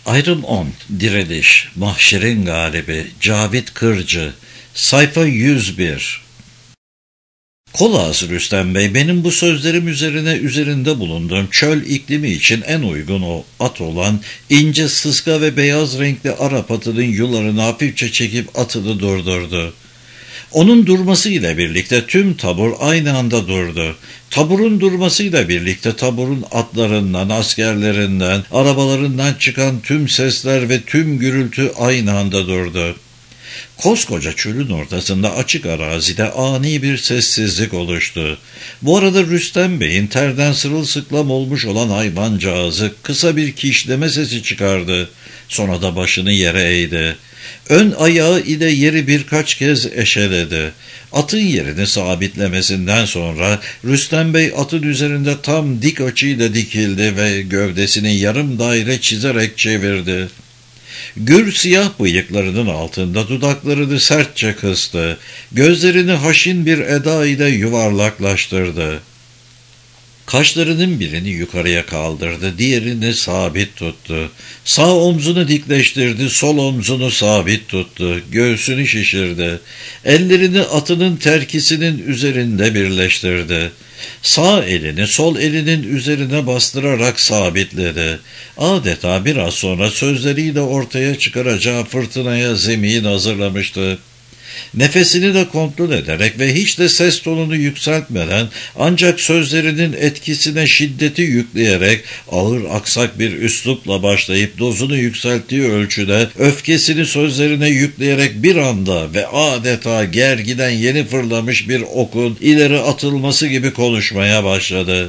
Ayrım 10. Diriliş. Mahşerin galibi. Cavit Kırcı. Sayfa 101. Kolağız Rüstem Bey, benim bu sözlerim üzerinde bulunduğum çöl iklimi için en uygun o at olan ince sıska ve beyaz renkli Arap atının yularını hafifçe çekip atını durdurdu. Onun durmasıyla birlikte tüm tabur aynı anda durdu. Taburun durmasıyla birlikte taburun atlarından, askerlerinden, arabalarından çıkan tüm sesler ve tüm gürültü aynı anda durdu. Koskoca çölün ortasında açık arazide ani bir sessizlik oluştu. Bu arada Rüstem Bey'in terden sırılsıklam olmuş olan hayvancağızı kısa bir kişleme sesi çıkardı. Sonra da başını yere eğdi. Ön ayağı ile yeri birkaç kez eşeledi. Atın yerini sabitlemesinden sonra Rüstem Bey atın üzerinde tam dik açıyla dikildi ve gövdesini yarım daire çizerek çevirdi. Gür siyah bıyıklarının altında dudaklarını sertçe kıstı. Gözlerini haşin bir eda ile yuvarlaklaştırdı. Kaşlarının birini yukarıya kaldırdı, diğerini sabit tuttu. Sağ omzunu dikleştirdi, sol omzunu sabit tuttu. Göğsünü şişirdi. Ellerini atının terkisinin üzerinde birleştirdi. Sağ elini sol elinin üzerine bastırarak sabitledi. Adeta biraz sonra sözleriyle ortaya çıkaracağı fırtınaya zemin hazırlamıştı. Nefesini de kontrol ederek ve hiç de ses tonunu yükseltmeden ancak sözlerinin etkisine şiddeti yükleyerek ağır aksak bir üslupla başlayıp dozunu yükselttiği ölçüde öfkesini sözlerine yükleyerek bir anda ve adeta gergiden yeni fırlamış bir okun ileri atılması gibi konuşmaya başladı.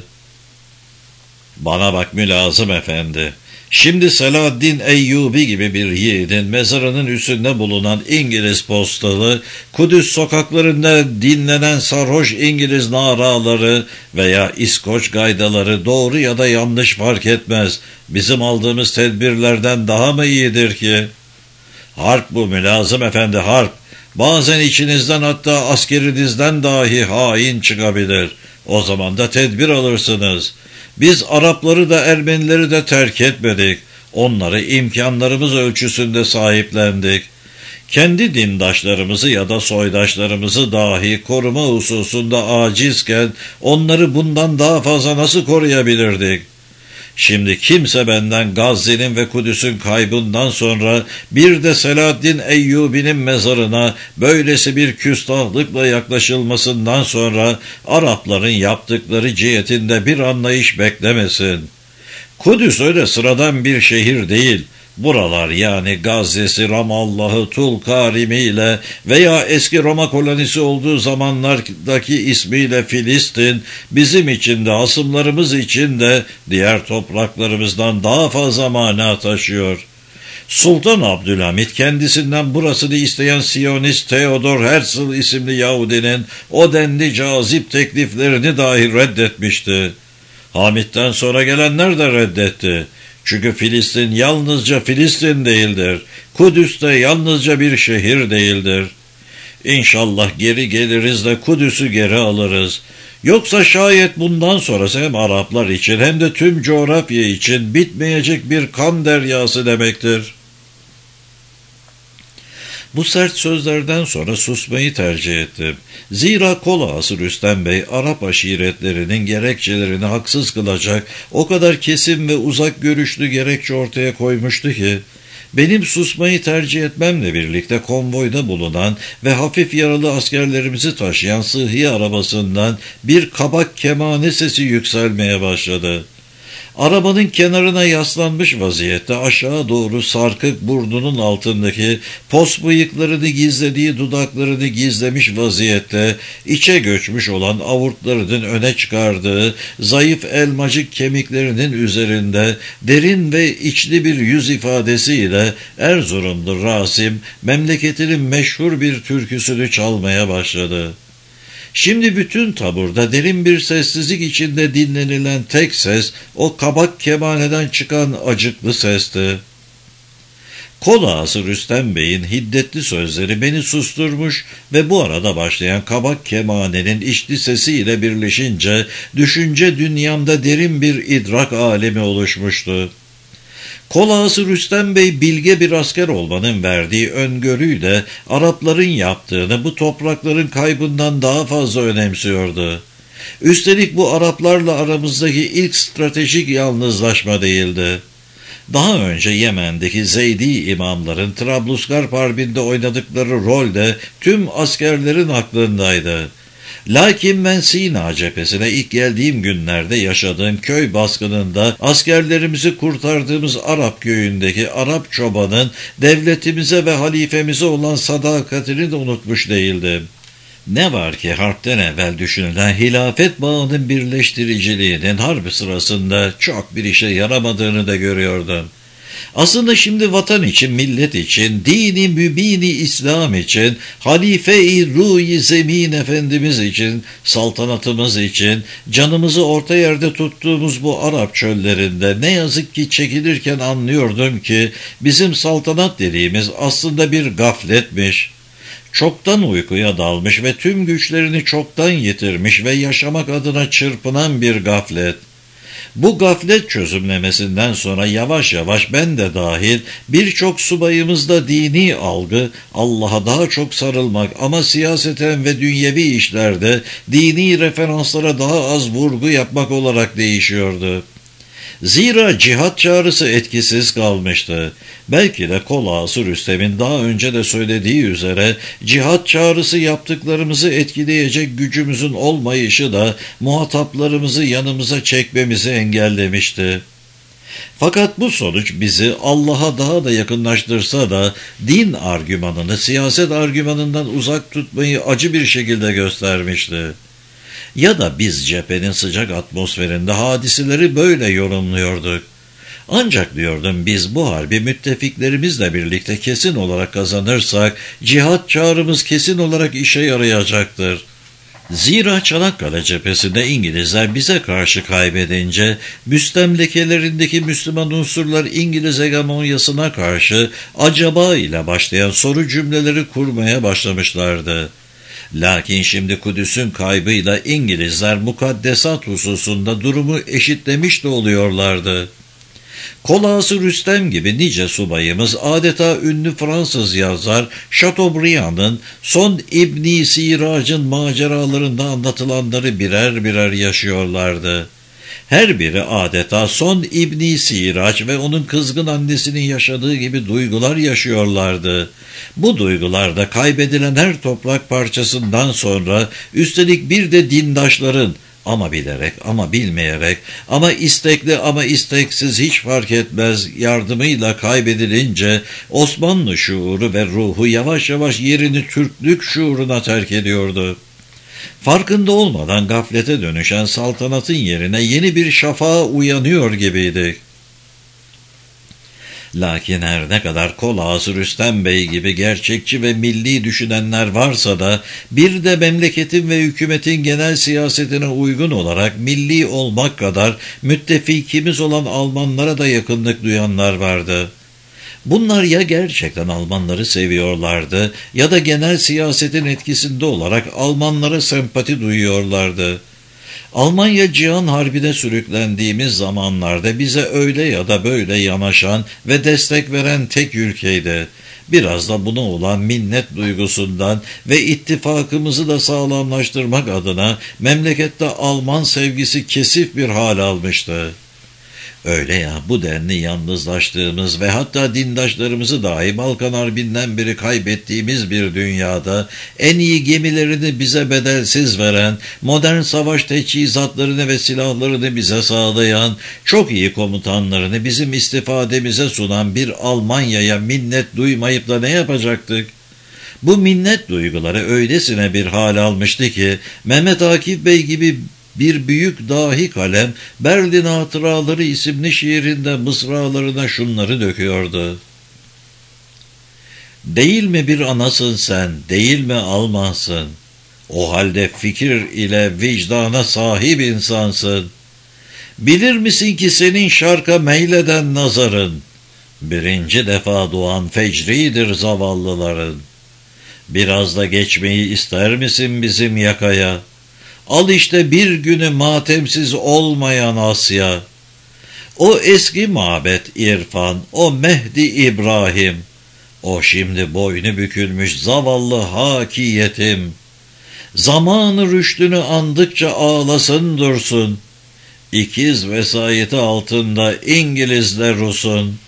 "Bana bak Mülazım Efendi. Şimdi Selahaddin Eyyubi gibi bir yiğidin mezarının üstünde bulunan İngiliz postalı, Kudüs sokaklarında dinlenen sarhoş İngiliz naraları veya İskoç gaydaları doğru ya da yanlış fark etmez. Bizim aldığımız tedbirlerden daha mı iyidir ki? Harp bu Mülazım Efendi, harp. Bazen içinizden hatta askerinizden dahi hain çıkabilir. O zaman da tedbir alırsınız. Biz Arapları da Ermenileri de terk etmedik. Onları imkanlarımız ölçüsünde sahiplendik. Kendi dindaşlarımızı ya da soydaşlarımızı dahi koruma hususunda acizken onları bundan daha fazla nasıl koruyabilirdik? Şimdi kimse benden Gazze'nin ve Kudüs'ün kaybından sonra bir de Selahaddin Eyyubi'nin mezarına böylesi bir küstahlıkla yaklaşılmasından sonra Arapların yaptıkları cihetinde bir anlayış beklemesin. Kudüs öyle sıradan bir şehir değil. Buralar yani Gazze'si, Ramallah'ı, Tulkarimi ile veya eski Roma kolonisi olduğu zamanlardaki ismiyle Filistin, bizim için de hasımlarımız için de diğer topraklarımızdan daha fazla mana taşıyor. Sultan Abdülhamit kendisinden burasını isteyen Siyonist Theodor Herzl isimli Yahudinin o denli cazip tekliflerini dahi reddetmişti. Hamit'ten sonra gelenler de reddetti. Çünkü Filistin yalnızca Filistin değildir. Kudüs de yalnızca bir şehir değildir. İnşallah geri geliriz de Kudüs'ü geri alırız. Yoksa şayet bundan sonrası hem Araplar için hem de tüm coğrafya için bitmeyecek bir kan deryası demektir. Bu sert sözlerden sonra susmayı tercih ettim. Zira Kolağası Rüstem Bey, Arap aşiretlerinin gerekçelerini haksız kılacak o kadar kesin ve uzak görüşlü gerekçe ortaya koymuştu ki, benim susmayı tercih etmemle birlikte konvoyda bulunan ve hafif yaralı askerlerimizi taşıyan sıhhi arabasından bir kabak kemane sesi yükselmeye başladı. Arabanın kenarına yaslanmış vaziyette aşağı doğru sarkık burnunun altındaki pos bıyıklarını gizlediği dudaklarını gizlemiş vaziyette içe göçmüş olan avurtlarının öne çıkardığı zayıf elmacık kemiklerinin üzerinde derin ve içli bir yüz ifadesiyle Erzurumlu Rasim memleketinin meşhur bir türküsünü çalmaya başladı. Şimdi bütün taburda derin bir sessizlik içinde dinlenilen tek ses o kabak kemaneden çıkan acıklı sesti. Kolağası Rüstem Bey'in hiddetli sözleri beni susturmuş ve bu arada başlayan kabak kemanenin içli sesiyle birleşince düşünce dünyamda derin bir idrak alemi oluşmuştu. Kol ağası Rüstem Bey bilge bir asker olmanın verdiği öngörüyle Arapların yaptığını bu toprakların kaybından daha fazla önemsiyordu. Üstelik bu Araplarla aramızdaki ilk stratejik yalnızlaşma değildi. Daha önce Yemen'deki Zeydi imamların Trablusgarp Harbi'nde oynadıkları rol de tüm askerlerin aklındaydı. Lakin ben Sina cephesine ilk geldiğim günlerde yaşadığım köy baskınında askerlerimizi kurtardığımız Arap köyündeki Arap çobanın devletimize ve halifemize olan sadakatini de unutmuş değildim. Ne var ki harpten evvel düşünülen hilafet bağının birleştiriciliğinin harp sırasında çok bir işe yaramadığını da görüyordum. Aslında şimdi vatan için, millet için, dini mübini İslam için, halife-i ruh-i zemin efendimiz için, saltanatımız için, canımızı orta yerde tuttuğumuz bu Arap çöllerinde ne yazık ki çekilirken anlıyordum ki bizim saltanat dediğimiz aslında bir gafletmiş. Çoktan uykuya dalmış ve tüm güçlerini çoktan yitirmiş ve yaşamak adına çırpınan bir gaflet. Bu gaflet çözümlemesinden sonra yavaş yavaş ben de dahil birçok subayımızda dini algı, Allah'a daha çok sarılmak ama siyaseten ve dünyevi işlerde dini referanslara daha az vurgu yapmak olarak değişiyordu. Zira cihat çağrısı etkisiz kalmıştı. Belki de kol ağası Rüstem'in daha önce de söylediği üzere cihat çağrısı yaptıklarımızı etkileyecek gücümüzün olmayışı da muhataplarımızı yanımıza çekmemizi engellemişti. Fakat bu sonuç bizi Allah'a daha da yakınlaştırsa da din argümanını siyaset argümanından uzak tutmayı acı bir şekilde göstermişti. Ya da biz cephenin sıcak atmosferinde hadiseleri böyle yorumluyorduk. Ancak diyordum biz bu harbi müttefiklerimizle birlikte kesin olarak kazanırsak cihat çağrımız kesin olarak işe yarayacaktır. Zira Çanakkale cephesinde İngilizler bize karşı kaybedince müstemlekelerindeki Müslüman unsurlar İngiliz hegemonyasına karşı acaba ile başlayan soru cümleleri kurmaya başlamışlardı. Lakin şimdi Kudüs'ün kaybıyla İngilizler mukaddesat hususunda durumu eşitlemiş de oluyorlardı. Kol ağası Rüstem gibi nice subayımız adeta ünlü Fransız yazar Chateaubriand'ın son İbn-i Sirac'ın maceralarında anlatılanları birer birer yaşıyorlardı. Her biri adeta son İbn-i Sirac ve onun kızgın annesinin yaşadığı gibi duygular yaşıyorlardı. Bu duygularda kaybedilen her toprak parçasından sonra üstelik bir de dindaşların ama bilerek ama bilmeyerek ama istekli ama isteksiz hiç fark etmez yardımıyla kaybedilince Osmanlı şuuru ve ruhu yavaş yavaş yerini Türklük şuuruna terk ediyordu. Farkında olmadan gaflete dönüşen saltanatın yerine yeni bir şafağa uyanıyor gibiydik. Lakin her ne kadar kol ağası Rüstem Bey gibi gerçekçi ve milli düşünenler varsa da bir de memleketin ve hükümetin genel siyasetine uygun olarak milli olmak kadar müttefikimiz olan Almanlara da yakınlık duyanlar vardı. Bunlar ya gerçekten Almanları seviyorlardı ya da genel siyasetin etkisinde olarak Almanlara sempati duyuyorlardı. Almanya Cihan Harbi'ne sürüklendiğimiz zamanlarda bize öyle ya da böyle yanaşan ve destek veren tek ülkeydi. Biraz da buna olan minnet duygusundan ve ittifakımızı da sağlamlaştırmak adına memlekette Alman sevgisi kesif bir hal almıştı. Öyle ya bu denli yalnızlaştığımız ve hatta dindaşlarımızı dahi Balkan Harbi'nden beri kaybettiğimiz bir dünyada en iyi gemilerini bize bedelsiz veren, modern savaş teçhizatlarını ve silahlarını bize sağlayan, çok iyi komutanlarını bizim istifademize sunan bir Almanya'ya minnet duymayıp da ne yapacaktık? Bu minnet duyguları öylesine bir hal almıştı ki Mehmet Akif Bey gibi bir büyük dahi kalem Berlin Hatıraları isimli şiirinde mısralarına şunları döküyordu. Değil mi bir anasın sen, değil mi Almansın? O halde fikir ile vicdana sahip insansın. Bilir misin ki senin şarka meyleden nazarın, birinci defa doğan fecridir zavallıların. Biraz da geçmeyi ister misin bizim yakaya? Al işte bir günü matemsiz olmayan Asya. O eski mabet İrfan, o Mehdi İbrahim, o şimdi boynu bükülmüş zavallı haki yetim. Zamanı rüştünü andıkça ağlasın dursun. İkiz vesayeti altında İngilizle Rus'un.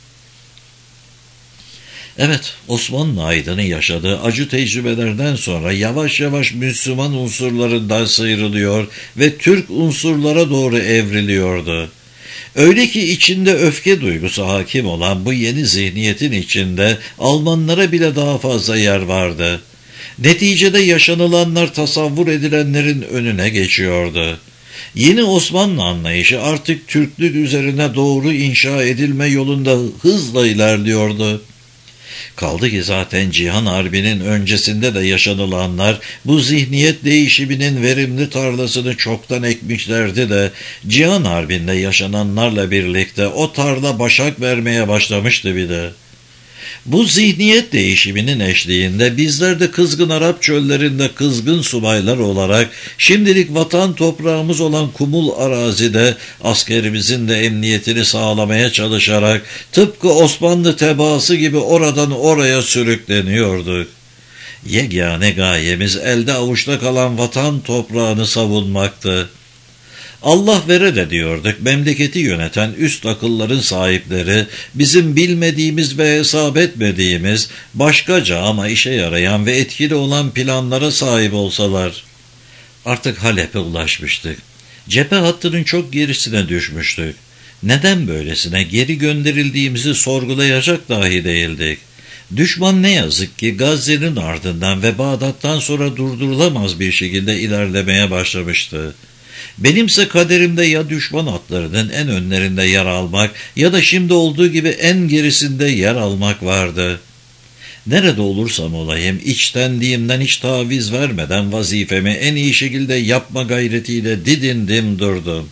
Evet, Osmanlı aydını yaşadığı acı tecrübelerden sonra yavaş yavaş Müslüman unsurlarından sıyrılıyor ve Türk unsurlara doğru evriliyordu. Öyle ki içinde öfke duygusu hakim olan bu yeni zihniyetin içinde Almanlara bile daha fazla yer vardı. Neticede yaşanılanlar tasavvur edilenlerin önüne geçiyordu. Yeni Osmanlı anlayışı artık Türklük üzerine doğru inşa edilme yolunda hızla ilerliyordu. Kaldı ki zaten Cihan Harbi'nin öncesinde de yaşanılanlar bu zihniyet değişiminin verimli tarlasını çoktan ekmişlerdi de Cihan Harbi'nde yaşananlarla birlikte o tarla başak vermeye başlamıştı bir de. Bu zihniyet değişiminin eşliğinde bizler de kızgın Arap çöllerinde kızgın subaylar olarak şimdilik vatan toprağımız olan kumul arazide askerimizin de emniyetini sağlamaya çalışarak tıpkı Osmanlı tebaası gibi oradan oraya sürükleniyorduk. Yegane gayemiz elde avuçta kalan vatan toprağını savunmaktı. Allah vere de diyorduk, memleketi yöneten üst akılların sahipleri, bizim bilmediğimiz ve hesap etmediğimiz, başkaca ama işe yarayan ve etkili olan planlara sahip olsalar. Artık Halep'e ulaşmıştık. Cephe hattının çok gerisine düşmüştük. Neden böylesine geri gönderildiğimizi sorgulayacak dahi değildik. Düşman ne yazık ki Gazze'nin ardından ve Bağdat'tan sonra durdurulamaz bir şekilde ilerlemeye başlamıştı. Benimse kaderimde ya düşman atlarının en önlerinde yer almak ya da şimdi olduğu gibi en gerisinde yer almak vardı. Nerede olursam olayım içtenliğimden hiç taviz vermeden vazifemi en iyi şekilde yapma gayretiyle didindim durdum.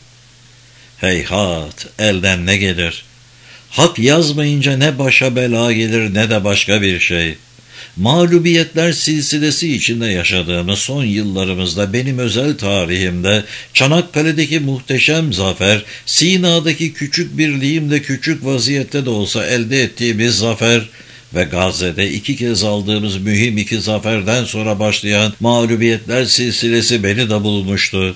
Heyhat, elden ne gelir? Hak yazmayınca ne başa bela gelir ne de başka bir şey. Mağlubiyetler silsilesi içinde yaşadığımız son yıllarımızda benim özel tarihimde Çanakkale'deki muhteşem zafer, Sina'daki küçük birliğimde küçük vaziyette de olsa elde ettiğimiz zafer ve Gazze'de 2 kez aldığımız mühim 2 zaferden sonra başlayan mağlubiyetler silsilesi beni de bulmuştu.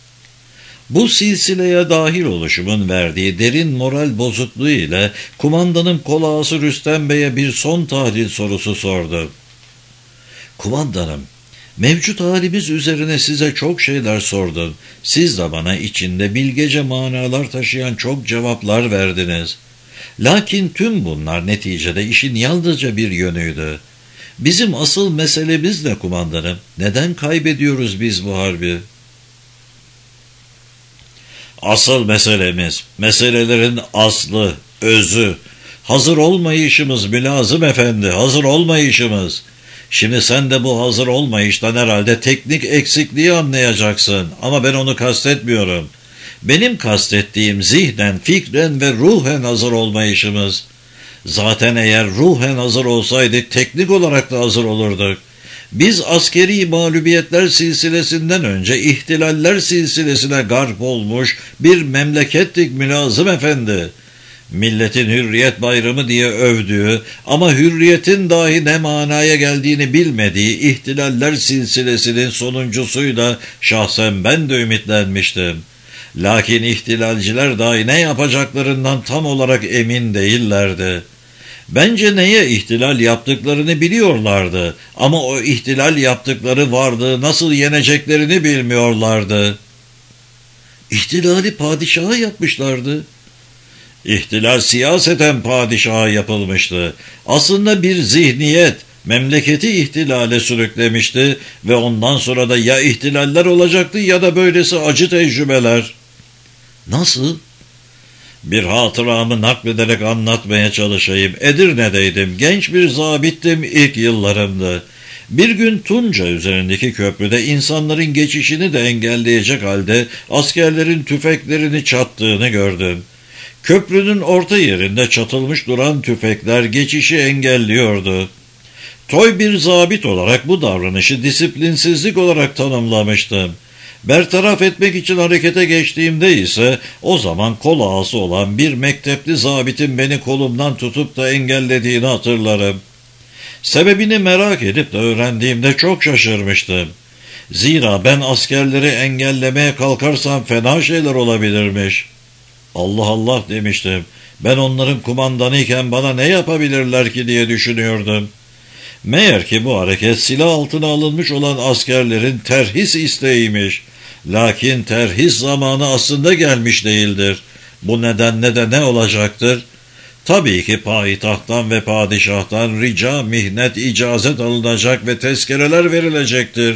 Bu silsileye dahil oluşumun verdiği derin moral bozukluğu ile kumandanım kol ağası Rüstem Bey'e bir son tahlil sorusu sordu. Kumandanım, mevcut halimiz üzerine size çok şeyler sordum. Siz de bana içinde bilgece manalar taşıyan çok cevaplar verdiniz. Lakin tüm bunlar neticede işin yalnızca bir yönüydü. Bizim asıl meselemiz ne kumandanım? Neden kaybediyoruz biz bu harbi? Asıl meselemiz, meselelerin aslı, özü, hazır olmayışımız mülazım efendi, hazır olmayışımız. Şimdi sen de bu hazır olmayıştan herhalde teknik eksikliği anlayacaksın ama ben onu kastetmiyorum. Benim kastettiğim zihnen, fikren ve ruhen hazır olmayışımız. Zaten eğer ruhen hazır olsaydık teknik olarak da hazır olurduk. Biz askeri mağlubiyetler silsilesinden önce ihtilaller silsilesine garp olmuş bir memlekettik mülazım efendi. Milletin hürriyet bayramı diye övdüğü ama hürriyetin dahi ne manaya geldiğini bilmediği ihtilaller silsilesinin sonuncusuyla şahsen ben de ümitlenmiştim. Lakin ihtilalciler dahi ne yapacaklarından tam olarak emin değillerdi. Bence neye ihtilal yaptıklarını biliyorlardı ama o ihtilal yaptıkları varlığı nasıl yeneceklerini bilmiyorlardı. İhtilali padişaha yapmışlardı. İhtilal siyaseten padişaha yapılmıştı. Aslında bir zihniyet memleketi ihtilale sürüklemişti ve ondan sonra da ya ihtilaller olacaktı ya da böylesi acı tecrübeler. Nasıl? Bir hatıramı naklederek anlatmaya çalışayım. Edirne'deydim. Genç bir zabittim ilk yıllarımda. Bir gün Tunca üzerindeki köprüde insanların geçişini de engelleyecek halde askerlerin tüfeklerini çattığını gördüm. Köprünün orta yerinde çatılmış duran tüfekler geçişi engelliyordu. Toy bir zabit olarak bu davranışı disiplinsizlik olarak tanımlamıştım. Bertaraf etmek için harekete geçtiğimde ise o zaman kol ağası olan bir mektepli zabitin beni kolumdan tutup da engellediğini hatırlarım. Sebebini merak edip de öğrendiğimde çok şaşırmıştım. Zira ben askerleri engellemeye kalkarsam fena şeyler olabilirmiş. Allah Allah demiştim. Ben onların kumandanıyken bana ne yapabilirler ki diye düşünüyordum. Meğer ki bu hareket silah altına alınmış olan askerlerin terhis isteğiymiş. Lakin terhis zamanı aslında gelmiş değildir. Bu nedenle de ne olacaktır? Tabii ki payitahttan ve padişahtan rica, mihnet, icazet alınacak ve tezkereler verilecektir.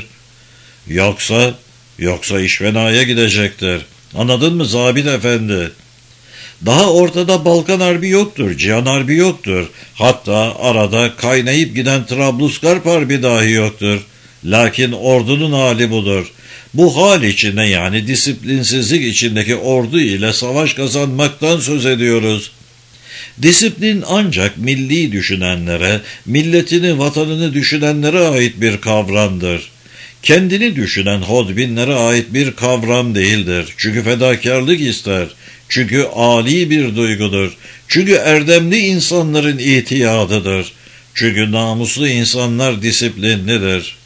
Yoksa iş fenaya gidecektir. Anladın mı zabit efendi? Daha ortada Balkan Harbi yoktur, Cihan Harbi yoktur. Hatta arada kaynayıp giden Trablusgarp Harbi dahi yoktur. Lakin ordunun hali budur. Bu hal içinde, yani disiplinsizlik içindeki ordu ile savaş kazanmaktan söz ediyoruz. Disiplin ancak milli düşünenlere, milletini, vatanını düşünenlere ait bir kavramdır. Kendini düşünen hodbinlere ait bir kavram değildir. Çünkü fedakarlık ister. Çünkü âli bir duygudur. Çünkü erdemli insanların itiyadıdır. Çünkü namuslu insanlar disiplinlidir.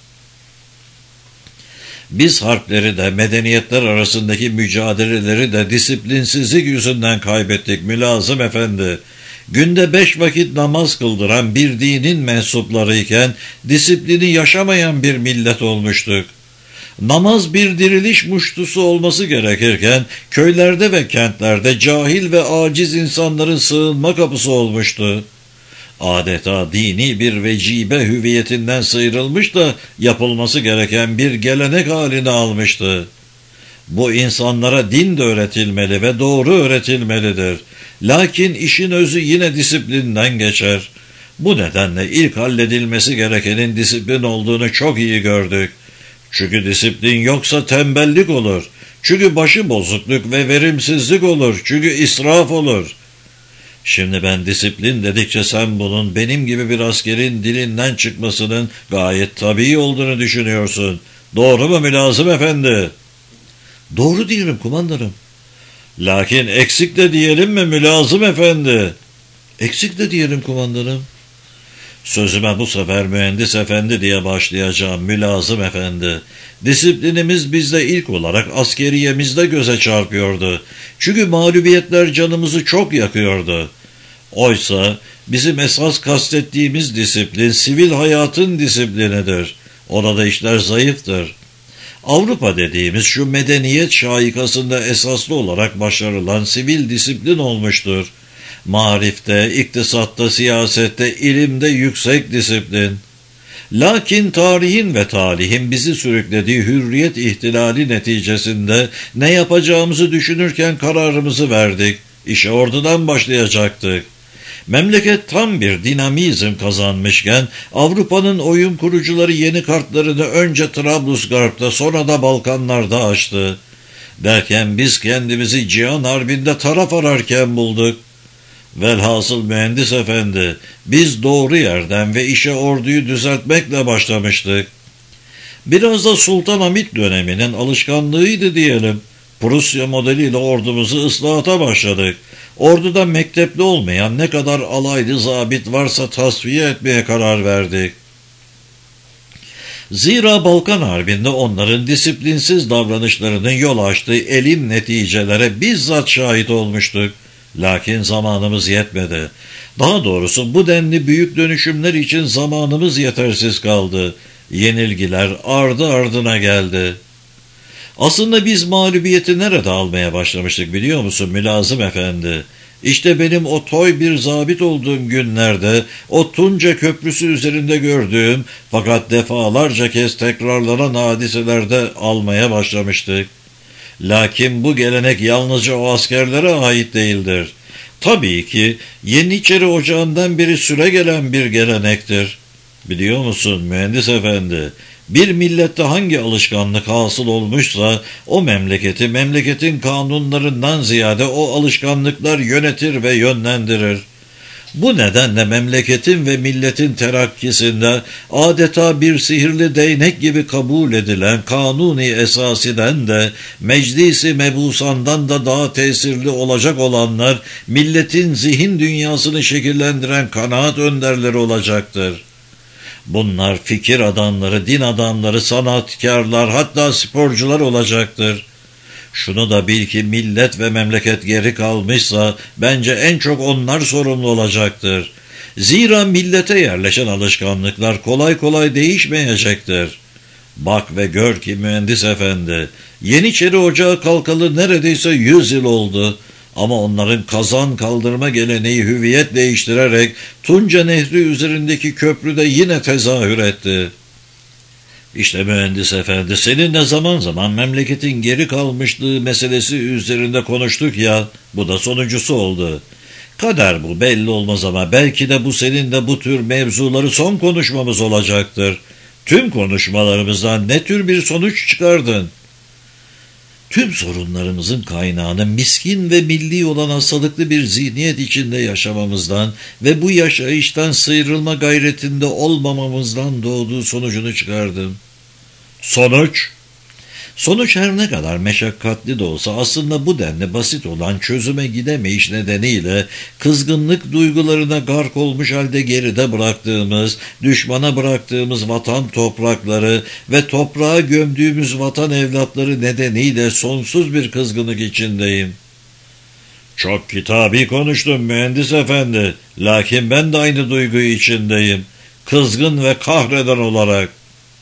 Biz harpleri de, medeniyetler arasındaki mücadeleleri de disiplinsizlik yüzünden kaybettik Mülazım Efendi. Günde 5 vakit namaz kıldıran bir dinin mensuplarıyken disiplini yaşamayan bir millet olmuştuk. Namaz bir diriliş muştusu olması gerekirken köylerde ve kentlerde cahil ve aciz insanların sığınma kapısı olmuştu. Adeta dini bir vecibe hüviyetinden sıyrılmış da yapılması gereken bir gelenek haline almıştı. Bu insanlara din de öğretilmeli ve doğru öğretilmelidir. Lakin işin özü yine disiplinden geçer. Bu nedenle ilk halledilmesi gerekenin disiplin olduğunu çok iyi gördük. Çünkü disiplin yoksa tembellik olur. Çünkü başıbozukluk ve verimsizlik olur. Çünkü israf olur. Şimdi ben disiplin dedikçe sen bunun benim gibi bir askerin dilinden çıkmasının gayet tabii olduğunu düşünüyorsun. Doğru mu Mülazım Efendi? Doğru diyorum kumandanım. Lakin eksik de diyelim mi Mülazım Efendi? Eksik de diyelim kumandanım. Sözüme bu sefer mühendis efendi diye başlayacağım Mülazım Efendi. Disiplinimiz bizde ilk olarak askeriyemizde göze çarpıyordu. Çünkü mağlubiyetler canımızı çok yakıyordu. Oysa bizim esas kastettiğimiz disiplin sivil hayatın disiplinidir. Orada işler zayıftır. Avrupa dediğimiz şu medeniyet şaikasında esaslı olarak başarılan sivil disiplin olmuştur. Marifte, iktisatta, siyasette, ilimde yüksek disiplin. Lakin tarihin ve talihin bizi sürüklediği hürriyet ihtilali neticesinde ne yapacağımızı düşünürken kararımızı verdik. İşe ordudan başlayacaktık. Memleket tam bir dinamizm kazanmışken Avrupa'nın oyun kurucuları yeni kartlarını önce Trablusgarp'ta sonra da Balkanlar'da açtı. Derken biz kendimizi Cihan Harbi'nde taraf ararken bulduk. Velhasıl mühendis efendi, biz doğru yerden ve işe orduyu düzeltmekle başlamıştık. Biraz da Sultan Hamid döneminin alışkanlığıydı diyelim. Prusya modeliyle ordumuzu ıslahata başladık. Orduda mektepli olmayan ne kadar alaylı zabit varsa tasfiye etmeye karar verdik. Zira Balkan Harbi'nde onların disiplinsiz davranışlarının yol açtığı elim neticelere bizzat şahit olmuştuk. Lakin zamanımız yetmedi. Daha doğrusu bu denli büyük dönüşümler için zamanımız yetersiz kaldı. Yenilgiler ardı ardına geldi. Aslında biz mağlubiyeti nerede almaya başlamıştık biliyor musun Mülazım Efendi? İşte benim o toy bir zabit olduğum günlerde o Tunca Köprüsü üzerinde gördüğüm fakat defalarca kez tekrarlanan hadiselerde almaya başlamıştık. Lakin bu gelenek yalnızca o askerlere ait değildir. Tabii ki Yeniçeri Ocağı'ndan beri süre gelen bir gelenektir. Biliyor musun mühendis efendi, bir millette hangi alışkanlık hasıl olmuşsa o memleketi memleketin kanunlarından ziyade o alışkanlıklar yönetir ve yönlendirir. Bu nedenle memleketin ve milletin terakkisinde adeta bir sihirli değnek gibi kabul edilen Kanuni Esasi'den de Meclisi Mebusan'dan da daha tesirli olacak olanlar milletin zihin dünyasını şekillendiren kanaat önderleri olacaktır. Bunlar fikir adamları, din adamları, sanatkarlar, hatta sporcular olacaktır. Şunu da bil ki millet ve memleket geri kalmışsa bence en çok onlar sorumlu olacaktır. Zira millete yerleşen alışkanlıklar kolay kolay değişmeyecektir. Bak ve gör ki mühendis efendi, Yeniçeri Ocağı kalkalı neredeyse 100 yıl oldu. Ama onların kazan kaldırma geleneği hüviyet değiştirerek Tunca Nehri üzerindeki köprüde yine tezahür etti. İşte mühendis efendi, seninle zaman zaman memleketin geri kalmışlığı meselesi üzerinde konuştuk ya, bu da sonuncusu oldu. Kader bu, belli olmaz ama belki de bu seninle bu tür mevzuları son konuşmamız olacaktır. Tüm konuşmalarımızdan ne tür bir sonuç çıkardın? Tüm sorunlarımızın kaynağını miskin ve milli olan hastalıklı bir zihniyet içinde yaşamamızdan ve bu yaşayıştan sıyrılma gayretinde olmamamızdan doğduğu sonucunu çıkardım. Sonuç? Sonuç her ne kadar meşakkatli de olsa aslında bu denli basit olan çözüme gidemeyiş nedeniyle kızgınlık duygularına gark olmuş halde geride bıraktığımız, düşmana bıraktığımız vatan toprakları ve toprağa gömdüğümüz vatan evlatları nedeniyle sonsuz bir kızgınlık içindeyim. Çok kitabi konuştun mühendis efendi, lakin ben de aynı duyguyu içindeyim, kızgın ve kahreden olarak.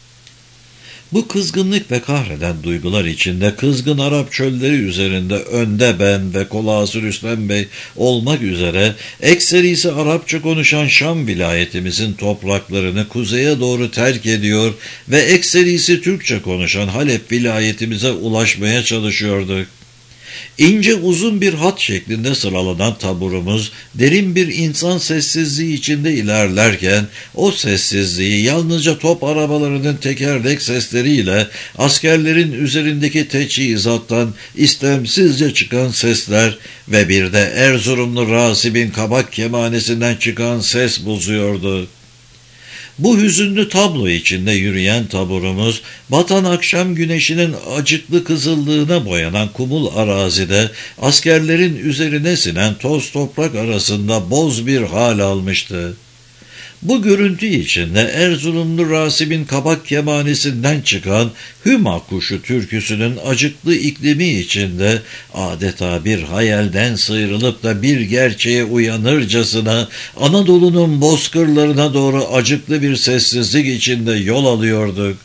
Bu kızgınlık ve kahreden duygular içinde kızgın Arap çölleri üzerinde önde ben ve Kolası Rüstem Bey olmak üzere ekserisi Arapça konuşan Şam vilayetimizin topraklarını kuzeye doğru terk ediyor ve ekserisi Türkçe konuşan Halep vilayetimize ulaşmaya çalışıyorduk. İnce uzun bir hat şeklinde sıralanan taburumuz derin bir insan sessizliği içinde ilerlerken o sessizliği yalnızca top arabalarının tekerlek sesleriyle askerlerin üzerindeki teçhizattan istemsizce çıkan sesler ve bir de Erzurumlu Rasib'in kabak kemanesinden çıkan ses bozuyordu. Bu hüzünlü tablo içinde yürüyen taburumuz, batan akşam güneşinin acıklı kızıllığına boyanan kumul arazide, askerlerin üzerine sinen toz toprak arasında boz bir hal almıştı. Bu görüntü içinde Erzurumlu Rasib'in kabak kemanesinden çıkan Hüma kuşu türküsünün acıklı iklimi içinde adeta bir hayalden sıyrılıp da bir gerçeğe uyanırcasına Anadolu'nun bozkırlarına doğru acıklı bir sessizlik içinde yol alıyorduk.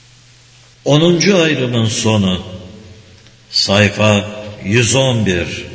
10. ayrımın sonu. Sayfa 111.